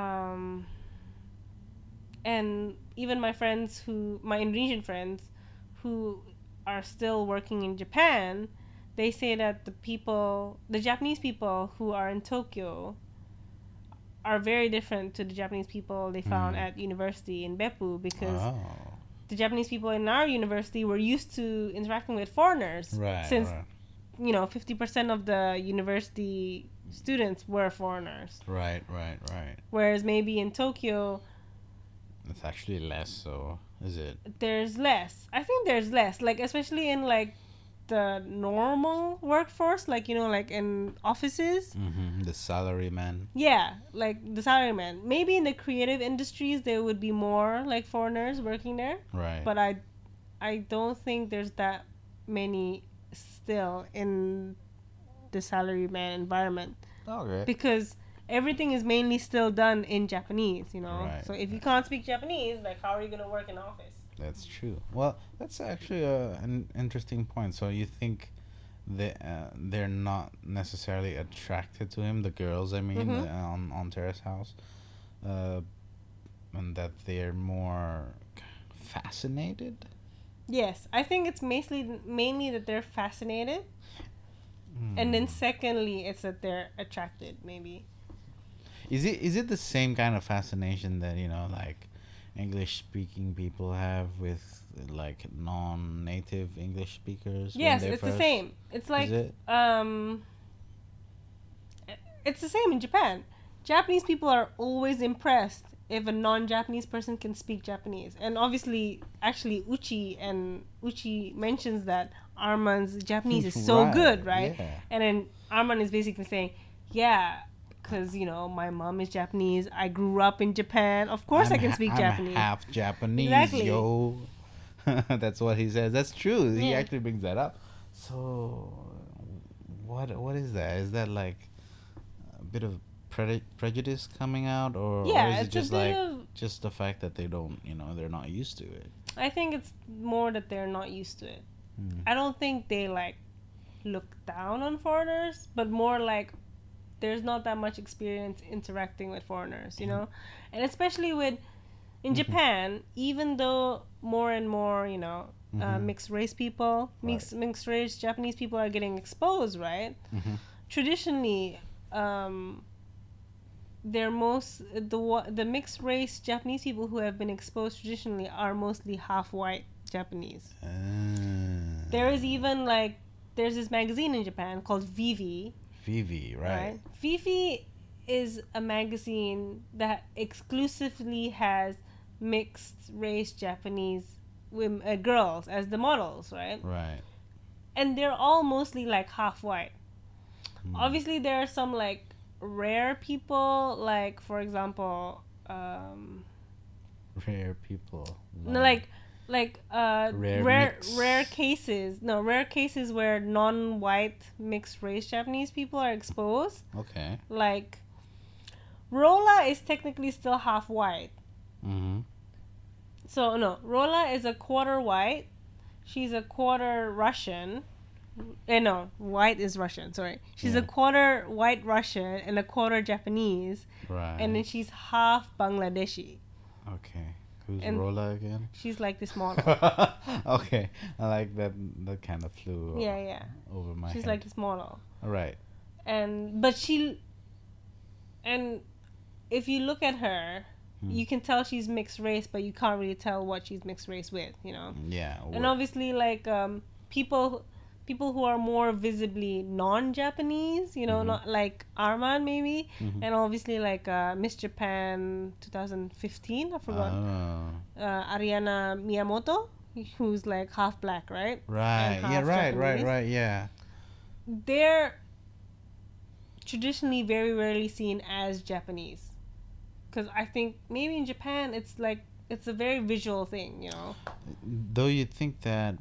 And even my Indonesian friends who are still working in Japan, they say that the Japanese people who are in Tokyo are very different to the Japanese people they found at university in Beppu, because the Japanese people in our university were used to interacting with foreigners, right, since right. 50% of the university students were foreigners. Right. Whereas maybe in Tokyo, It's actually less, so is it? there's less. I think there's less, like especially in like the normal workforce, like like in offices. Mm-hmm. The salaryman. Yeah, like the salaryman. Maybe in the creative industries there would be more like foreigners working there. Right. But I don't think there's that many still in the salaryman environment, Okay. because everything is mainly still done in Japanese, Right, So if you right. can't speak Japanese, like how are you gonna work in office? That's true. Well, that's actually an interesting point. So you think they're not necessarily attracted to him, the girls, I mean, Mhm. on Terrace House, and that they're more fascinated. Yes, I think it's mainly that they're fascinated, And then secondly, it's that they're attracted, maybe. Is it the same kind of fascination that, like English speaking people have with like non-native English speakers? Yes, it's the same. It's like it? it's the same in Japan. Japanese people are always impressed if a non-Japanese person can speak Japanese. And obviously, actually, Uchi mentions that Arman's Japanese is so Right, good, right? yeah. And then Arman is basically saying, yeah, because, my mom is Japanese. I grew up in Japan. Of course I can speak Japanese. I'm half Japanese, Exactly. yo. That's what he says. That's true. He Yeah. actually brings that up. So, what is that? Is that like a bit of prejudice coming out, or Yeah, is it it's a just bit like of- just the fact that they don't, they're not used to it? I think it's more that they're not used to it. Hmm. I don't think they like look down on foreigners, but more like there's not that much experience interacting with foreigners, and especially in Japan, even though more and more mixed race people, mixed race Japanese people are getting exposed, right? Mhm. Traditionally, the mixed race Japanese people who have been exposed traditionally are mostly half white Japanese. There is even there's this magazine in Japan called Vivi. Vivi, right? Vivi is a magazine that exclusively has mixed race Japanese women, girls as the models, right? Right. And they're all mostly half white. Hmm. Obviously, there are some rare people, for example, Rare people. no, Rare rare cases where non-white mixed race Japanese people are exposed. Okay. Like Rola is technically still half white. Mm-hmm. So no, Rola is a quarter white. She's a quarter Russian. No, white is Russian. Sorry, she's a Yeah. quarter white Russian and a quarter Japanese, Right. and then she's half Bangladeshi. Okay. Who's and- Rola again? She's like this model. Okay, I like that. That kind of flew yeah. over my She's head. like this model. Right. And if you look at her, you can tell she's mixed race, but you can't really tell what she's mixed race with, Yeah. And obviously, people who are more visibly non-Japanese, not like Arman maybe, and obviously Miss Japan 2015, I forgot, Ariana Miyamoto, who's half black, right? Right. And Yeah. half Right. Japanese. Right. Yeah. They're traditionally very rarely seen as Japanese. Because I think maybe in Japan it's a very visual thing, Though you'd think that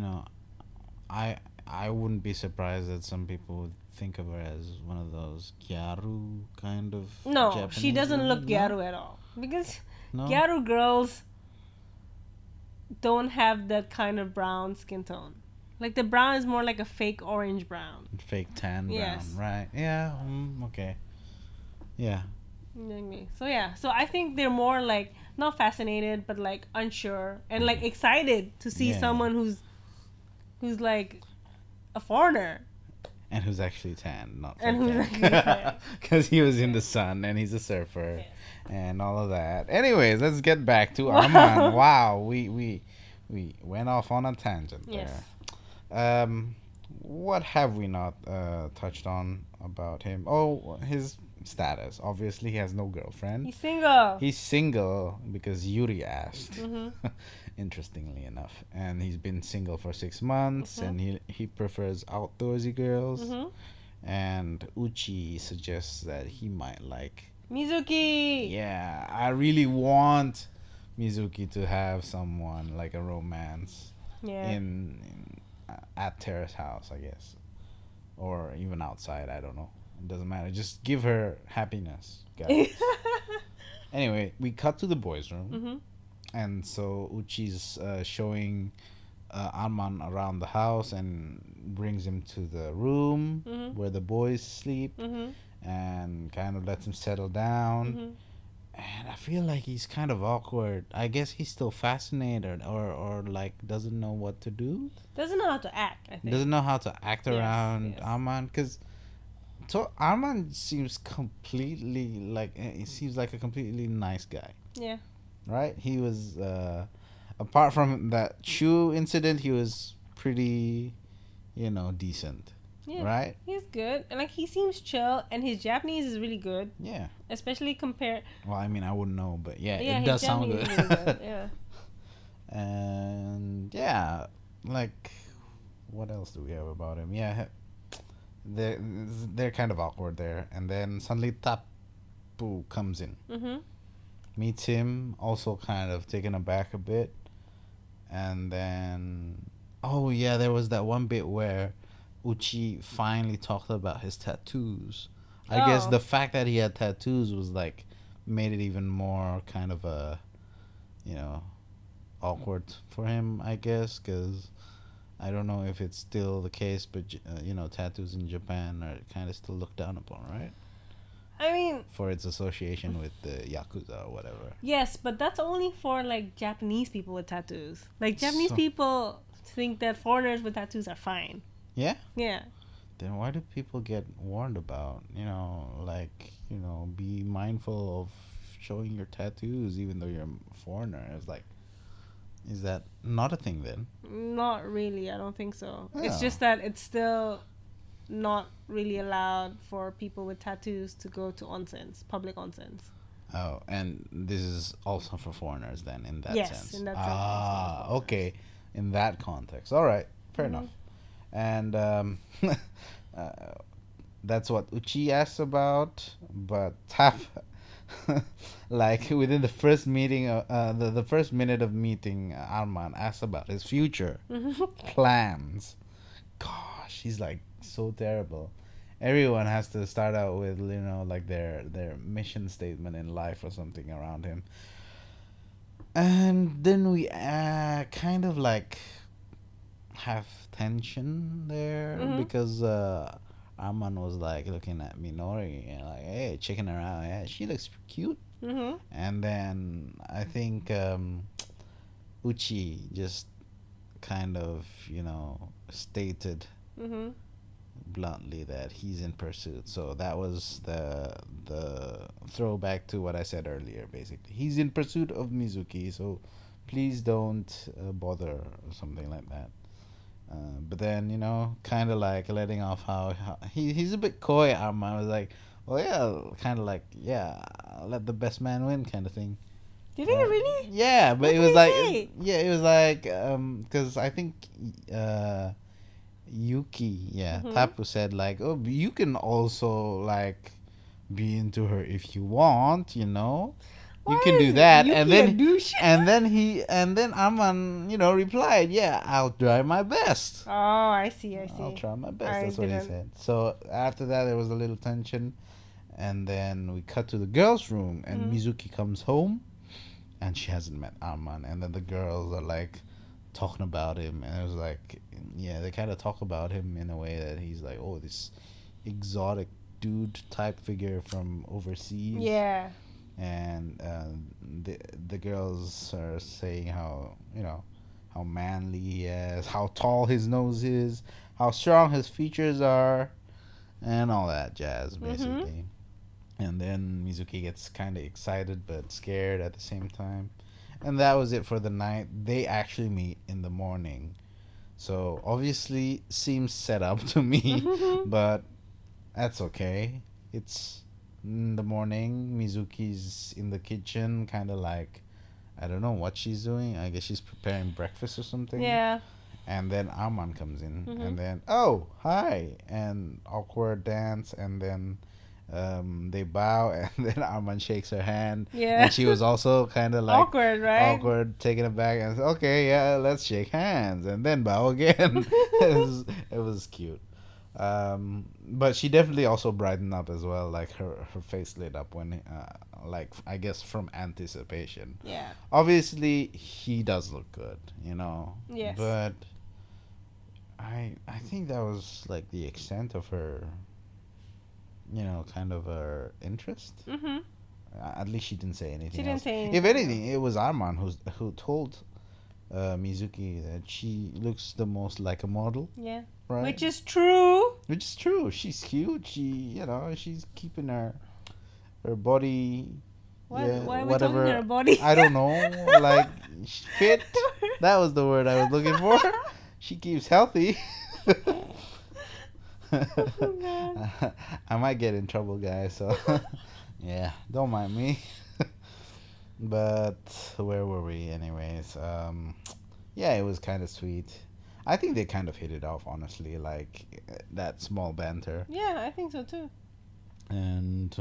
I wouldn't be surprised that some people would think of her as one of those gyaru kind of. No, Japanese she doesn't look women. gyaru at all. Because No. gyaru girls don't have that kind of brown skin tone. The brown is more like a fake orange brown. Fake tan brown. Yes. Right. Yeah. Okay. Yeah. You know what I mean? So yeah, so I think they're more not fascinated, but unsure and excited to see Yeah. someone who's a foreigner. And who's actually tan, not And fake who's tan. actually tan. Because he was in the sun and he's a surfer. Yes. And all of that. Anyways, let's get back to Arman. Wow, we went off on a tangent Yes. there. What have we not touched on about him? Oh, his status. Obviously, he has no girlfriend. He's single. He's single because Yuri asked. Mhm. Interestingly enough, and he's been single for 6 months, Mhm. and he prefers outdoorsy girls. Mhm. And Uchi suggests that he might like. Mizuki. Yeah, I really want Mizuki to have someone like a romance Yeah. at Terrace House, I guess, or even outside. I don't know. It doesn't matter. Just give her happiness, guys. Anyway, we cut to the boys' room, Mhm. and so Uchi's showing Arman around the house and brings him to the room Mhm. where the boys sleep Mhm. and kind of lets him settle down. Mhm. and I feel like he's kind of awkward. I guess he's still fascinated, or like doesn't know what to do. Doesn't know how to act, I think. Doesn't know how to act Yes, around yes. Arman, because so Arman seems completely like he seems like a completely nice guy, Yeah. right? He was apart from that shoe incident, he was pretty, decent, Yeah. right? He's good. And like he seems chill and his Japanese is really good. Yeah. Especially compared Well, I mean, I wouldn't know, but yeah, yeah, it his does sound Japanese good. is really good. Yeah. And yeah, like, what else do we have about him? Yeah, they're they're kind of awkward there, and then suddenly Tapu comes in, Mhm. meets him, also kind of taken aback a bit, and then oh yeah, there was that one bit where Uchi finally talked about his tattoos. I guess Oh. the fact that he had tattoos was like made it even more kind of a, you know, awkward for him, I guess, because I don't know if it's still the case, but tattoos in Japan are kind of still looked down upon, right? I mean, For its association with the yakuza or whatever. yes, but that's only for like Japanese people with tattoos. Like Japanese So- people think that foreigners with tattoos are fine. Yeah. Yeah. Then why do people get warned about? Be mindful of showing your tattoos, even though you're a foreigner. It's like, is that not a thing then? Not really, I don't think so. It's Oh. just that it's still not really allowed for people with tattoos to go to onsens, public onsens. Oh, and this is also for foreigners then, in that Yes, sense. in that sense, it's also for Okay. In that context. All right. Fair Mhm. enough. And that's what Uchi asks about, but Tap, like within the first meeting, the first minute of meeting, Arman asks about his future plans. Gosh, he's like so terrible. Everyone has to start out with like their mission statement in life or something around him, and then we kind of like have tension there Mhm. because Arman was like looking at Minori and like, hey, checking her out. Yeah, she looks cute. Mhm. And then I think Uchi just kind of stated Mhm. bluntly that he's in pursuit. So that was the throwback to what I said earlier. Basically, he's in pursuit of Mizuki. So please don't bother or something like that. But then kind of like letting off how he's a bit coy. Arman was like, well, yeah, kind of like, yeah, let the best man win, kind of thing. Did he really? Yeah, but What it did was he like, say? it was like, because I think Yuki, Mhm. Tapu said like, oh, you can also like be into her if you want, you Why can do is that. Yuki And a then douche? and then Aman, replied, yeah, I'll try my best. Oh, I see. I see. I'll try my best. I That's what he didn't- said. So after that, there was a little tension, and then we cut to the girls' room, and Mhm. Mizuki comes home, and she hasn't met Arman, and then the girls are like talking about him, and it was like, yeah, they kind of talk about him in a way that he's like, oh, this exotic dude type figure from overseas. Yeah. And the girls are saying how how manly he is, how tall his nose is, how strong his features are, and all that jazz basically. And then Mizuki gets kind of excited but scared at the same time, and that was it for the night. They actually meet in the morning, so obviously seems set up to me, but that's okay. It's in the morning. Mizuki's in the kitchen, kind of like, I don't know what she's doing. I guess she's preparing breakfast or something. Yeah. And then Arman comes in, Mhm. and then, oh, hi, and awkward dance, and then they bow, and then Arman shakes her hand. Yeah. And she was also kind of like Awkward, right? awkward, taken aback, and said, okay, yeah, let's shake hands, and then bow again. it was cute. But she definitely also brightened up as well. Like her face lit up when, like, I guess from anticipation. Yeah. Obviously, he does look good, Yes. But I think that was like the extent of her, kind of her interest. Mhm. At least she didn't say anything. She didn't else. say If anything. anything, it was Arman who told Mizuki that she looks the most like a model, Yeah. right? Which is true. Which is true. She's cute. She's keeping her body. Why are we talking whatever. her body? I don't know. Like fit. That was the word I was looking for. She keeps healthy. God. I might get in trouble, guys. So yeah, don't mind me. But where were we, anyways? Yeah, it was kind of sweet. I think they kind of hit it off, honestly. Like that small banter. Yeah, I think so too. And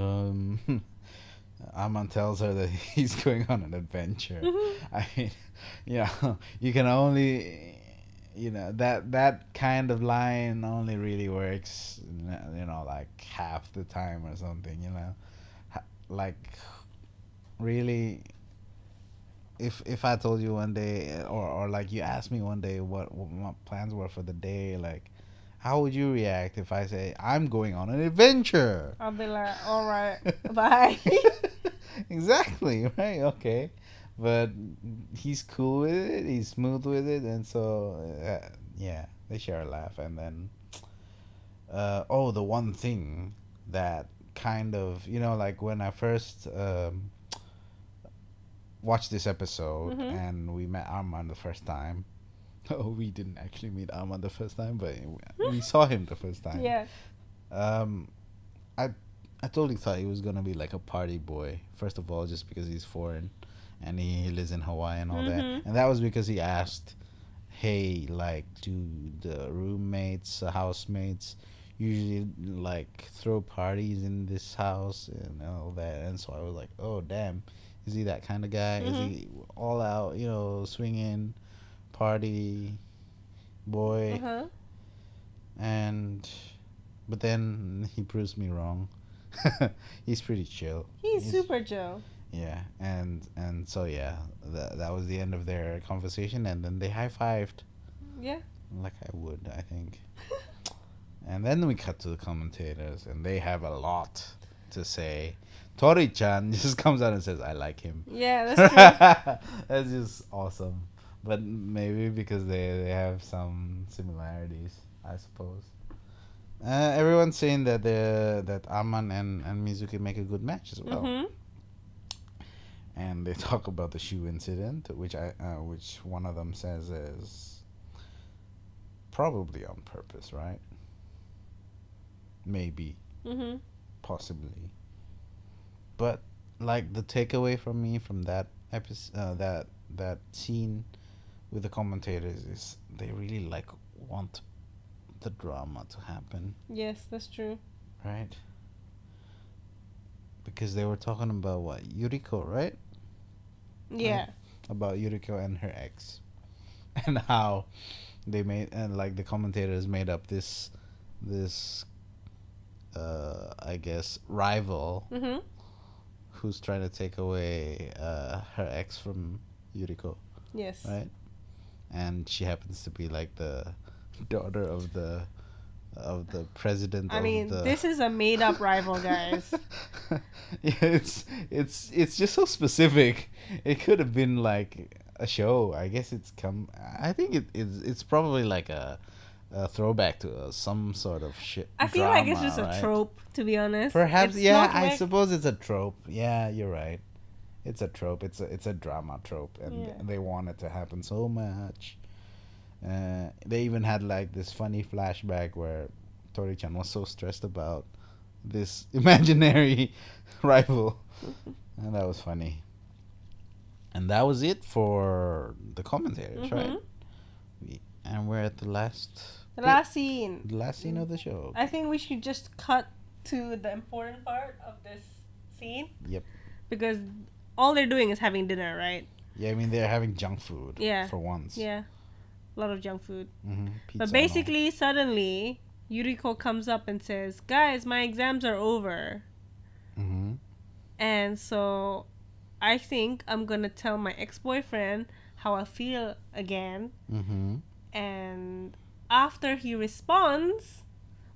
Aman tells her that he's going on an adventure. I mean, you can only, that kind of line only really works, like half the time or something, like really. If I told you one day, or like you asked me one day what my plans were for the day, like, how would you react if I say I'm going on an adventure? I'll be like, all right, bye. Exactly, right? Okay, but he's cool with it. He's smooth with it, and so yeah, they share a laugh, and then the one thing that kind of like when I first watched this episode and we met Arman the first time. Oh, we didn't actually meet Arman the first time, but we saw him the first time. Yeah. I totally thought he was gonna be like a party boy. First of all, just because he's foreign and he lives in Hawaii and all that, and that was because he asked, "Hey, like, do the roommates, housemates, usually like throw parties in this house and all that?" And so I was like, "Oh, damn." Is he that kind of guy? Is he all out, swinging, party, boy? But then he proves me wrong. He's pretty chill. He's super chill. Yeah, and so yeah, that was the end of their conversation, and then they high-fived. Yeah. Like I would, I think. And then we cut to the commentators, and they have a lot to say. Tori-chan just comes out and says, "I like him." Yeah, that's true. That's just awesome. But maybe because they have some similarities, I suppose. Everyone's saying that that Aman and Mizuki make a good match as well. And they talk about the shoe incident, which one of them says is probably on purpose, right? Maybe. Possibly. But like the takeaway from me from that episode, that scene with the commentators is they really want the drama to happen. Yes, that's true. Right? Because they were talking about what, Yuriko, right? Yeah. About Yuriko and her ex, and how they made, and like the commentators made up this I guess rival who's trying to take away her ex from Yuriko. Yes. Right? And she happens to be like the daughter of the president. This is a made up rival, guys. Yeah, it's just so specific. It could have been like a show. I guess I think it's probably like a throwback to some sort of shit. I feel drama, like it's just a trope, to be honest. Perhaps, it's yeah. I suppose it's a trope. Yeah, you're right. It's a trope. It's a drama trope, and they want it to happen so much. They even had like this funny flashback where Tori-chan was so stressed about this imaginary rival, and that was funny. And that was it for the commentators, right? And we're at the last scene. The last scene of the show. I think we should just cut to the important part of this scene. Yep. Because all they're doing is having dinner, right? Yeah, I mean, they're having junk food. Yeah. For once. Yeah. A lot of junk food. Pizza, but basically, suddenly, Yuriko comes up and says, "Guys, my exams are over." And so I think I'm going to tell my ex-boyfriend how I feel again. And after he responds,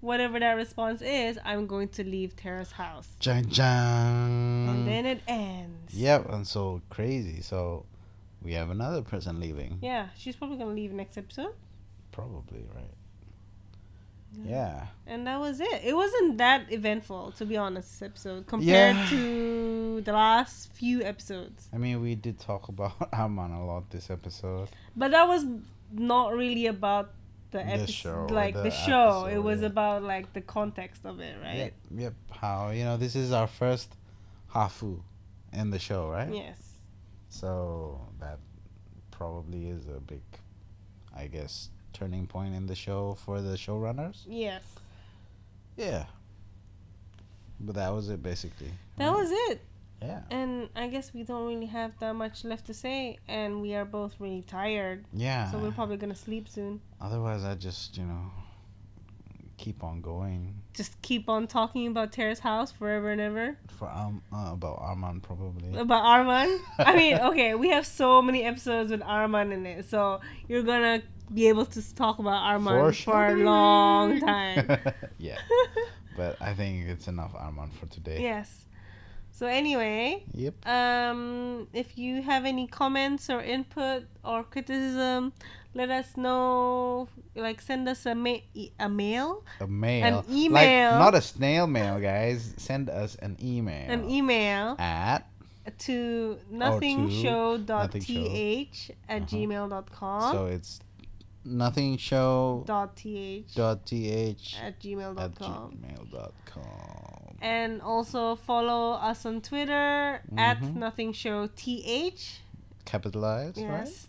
whatever that response is, I'm going to leave Tara's house. Jang jang. And then it ends. Yep, and so crazy. So we have another person leaving. Yeah, she's probably gonna leave next episode. Probably, right? Yeah. And that was it. It wasn't that eventful, to be honest, this episode compared Yeah. to the last few episodes. I mean, we did talk about Arman a lot this episode. But that was not really about the episode, show, like the the show. episode, It was yeah. about like the context of it, right? Yep. How, this is our first Hafu in the show, right? Yes. So that probably is a big, I guess, turning point in the show for the showrunners. Yes. Yeah. But that was it, basically. That was it. Yeah. And I guess we don't really have that much left to say, and we are both really tired. Yeah. So we're probably gonna sleep soon. Otherwise, I just, keep on going. Just keep on talking about Tara's house forever and ever. For about Arman, probably. About Arman? I mean, okay, we have so many episodes with Arman in it, so you're gonna be able to talk about Arman for a long time. Yeah. But I think it's enough Arman for today. Yes. So anyway, Yep. if you have any comments or input or criticism, let us know. Like, send us a mail. A mail. An email. Like, not a snail mail, guys. Send us an email. An email At to nothingshow.th at Uh-huh. gmail.com. So it's nothingshow.th .th at at gmail.com. gmail.com. And also follow us on Twitter at Mhm. nothingshowth. Capitalized, Yes.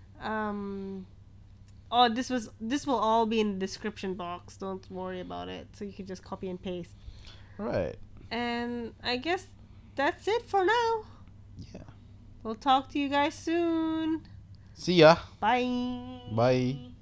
Oh, this will all be in the description box. Don't worry about it. So you can just copy and paste. right? Right. And I guess that's it for now. Yeah. We'll talk to you guys soon. See ya. Bye. Bye.